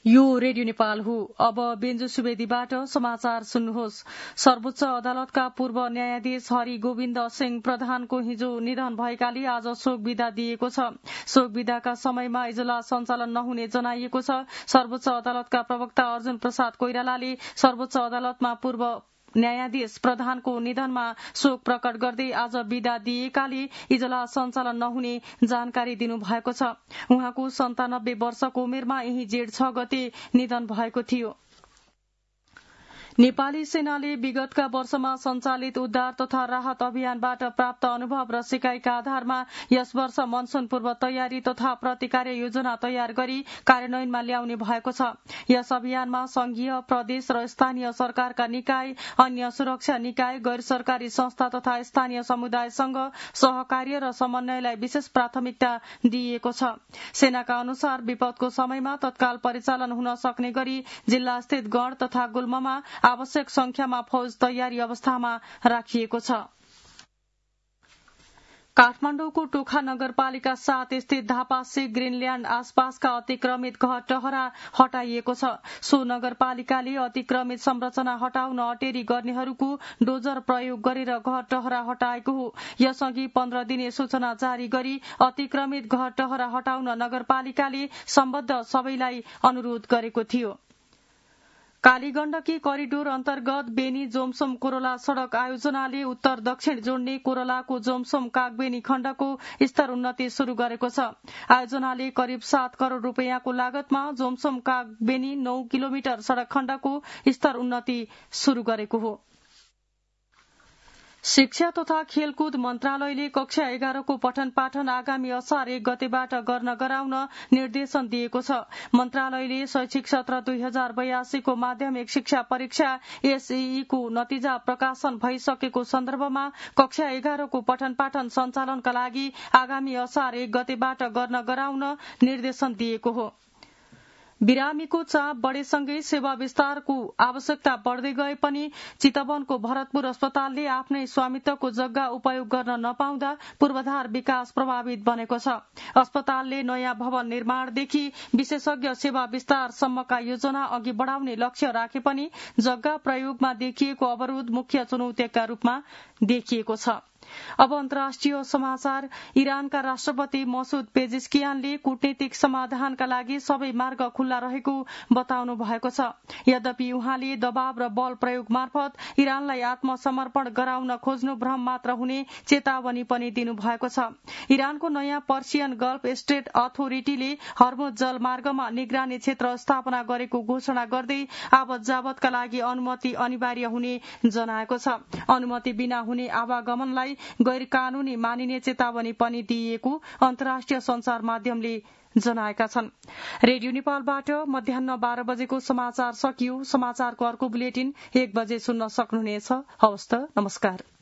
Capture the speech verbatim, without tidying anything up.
यो रेडियो नेपाल हो। अब बेन्जु सुवेदीबाट समाचार सुन्नुहोस्। सर्वोच्च अदालतका पूर्व न्यायाधीश हरि गोविन्द सिंह प्रधानको हिजो निधन भएकाले आज शोक विदा दिएको छ। शोक विदाका समयमा इजलास सञ्चालन नहुने जनाइएको छ। सर्वोच्च अदालतका प्रवक्ता अर्जुन प्रसाद कोइरालाले सर्वोच्च अदालतमा पूर्व न्यायाधीश प्रधानको निधनमा शोक प्रकट गर्दै आज विदा दिएकाले इजलास सञ्चालन नहुने जानकारी दिनुभएको छ। उहाँको सन्तानब्बे वर्षको उमेरमा यही जेठ छ गते निधन भएको थियो। नेपाली सेनाले विगतका वर्षमा सञ्चालित उद्धार तथा राहत अभियानबाट प्राप्त अनुभव र सिकाइका आधारमा यस वर्ष मनसून पूर्व तयारी तथा प्रतिकार योजना तयार गरी कार्यान्वयनमा ल्याउने भएको छ। यस अभियानमा संघीय, प्रदेश र स्थानीय सरकारका निकाय, अन्य सुरक्षा निकाय, गैर सरकारी संस्था तथा स्थानीय समुदायसँग सहकार्य र समन्वयलाई विशेष प्राथमिकता दिइएको छ। सेनाका अनुसार विपदको समयमा तत्काल परिचालन हुन सक्ने गरी जिल्ला स्थित गढ तथा गुल्ममा आवश्यक संख्यामा फौज तयारी अवस्थामा राखिएको छ। काठमाडौँको टोखा नगरपालिका सात स्थित धापासे ग्रीनल्याण्ड आसपासका अतिक्रमित घर टहरा हटाइएको छ। सो नगरपालिकाले अतिक्रमित संरचना हटाउन अटेरी गर्नेहरूको डोजर प्रयोग गरेर घर टहरा हटाएको हो। यसअघि पन्ध्र दिने सूचना जारी गरी अतिक्रमित घर टहरा हटाउन नगरपालिकाले सम्बद्ध सबैलाई अनुरोध गरेको थियो। कालीगण्डकी करिडोर अन्तर्गत बेनी जोमसोम कोरोला सड़क आयोजनाले उत्तर दक्षिण जोड्ने कोरोलाको जोमसोम कागबेनी खण्डको स्तर उन्नति शुरू गरेको छ। आयोजनाले करिब सात करोड़ रूपियाँको लागतमा जोमसोम कागबेनी नौ किलोमिटर सड़क खण्डको स्तर उन्नति शुरू गरेको हो। शिक्षा तथा खेलकुद मन्त्रालयले कक्षा एघारको पठन पाठन आगामी असार एक गतेबाट गर्न गराउन निर्देशन दिएको छ। मन्त्रालयले शैक्षिक सत्र दुई हजार बयासीको माध्यमिक शिक्षा परीक्षा एसईई को नतिजा प्रकाशन भइसकेको सन्दर्भमा कक्षा एघारको पठन पाठन सञ्चालनका लागि आगामी असार एक गतेबाट गर्न गराउन निर्देशन दिएको हो। बिरामीको चाप बढ़ेसँगै सेवा विस्तारको आवश्यकता बढ़दै गए पनि चितवनको भरतपुर अस्पतालले आफ्नै स्वामित्वको जग्गा उपयोग गर्न नपाउँदा पूर्वाधार विकास प्रभावित बनेको छ। अस्पतालले नयाँ भवन निर्माणदेखि विशेषज्ञ सेवा विस्तारसम्मका योजना अघि बढ़ाउने लक्ष्य राखे पनि जग्गा प्रयोगमा देखिएको अवरोध मुख्य चुनौतीका रूपमा देखिएको छ। अब अन्तर्राष्ट्रिय समाचार। इरानका राष्ट्रपति मसूद पेजेस्कियानले कूटनीतिक समाधानका लागि सबै मार्ग खुल्ला रहेको बताउनु भएको छ। यद्यपि उहाँले दबाव र बल प्रयोग मार्फत इरानलाई आत्मसमर्पण गराउन खोज्नु भ्रम मात्र हुने चेतावनी पनि दिनु भएको छ। इरानको नयाँ पर्सियन गल्फ स्टेट अथोरिटीले हर्मुज जलमार्गमा निगरानी क्षेत्र स्थापना गरेको घोषणा गर्दै आवत जावतका लागि अनुमति अनिवार्य हुने जनाएको छ। अनुमति बिना हुने आवागमनलाई गैर कानूनी मानिने चेतावनी पनि दिइएको अन्तर्राष्ट्रिय संचार माध्यमले जनाएका छन्। रेडियो नेपालबाट मध्याह्न बाह्र बजेको समाचार सकियो। समाचारको अर्को बुलेटिन एक बजे सुन्न सक्नुहुनेछ। हवस् त, नमस्कार।